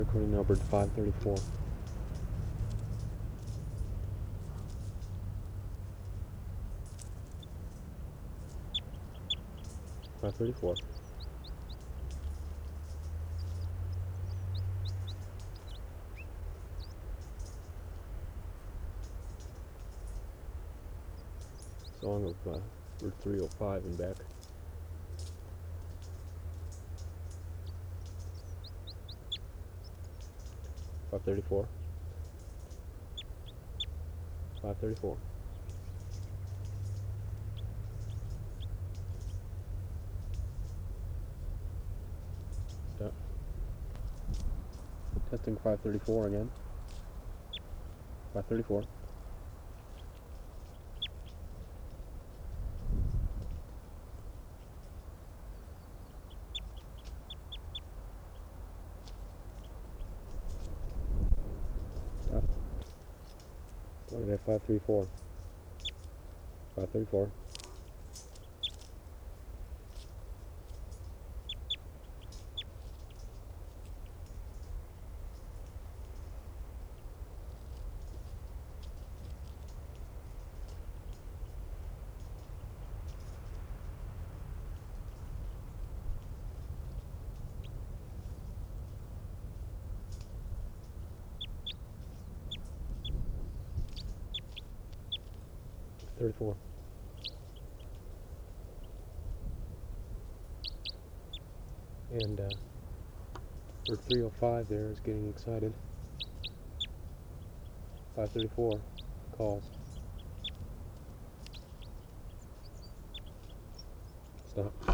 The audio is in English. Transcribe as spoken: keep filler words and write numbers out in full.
Recording number five thirty-four. five thirty-four. Song of uh, Route three oh five and back. five thirty-four. five thirty-four. Stop. Testing five thirty-four again. five thirty-four. Stop. What did I five thirty-four? five thirty-four. thirty-four. And uh, Route three oh five there is getting excited. five thirty-four calls. Stop.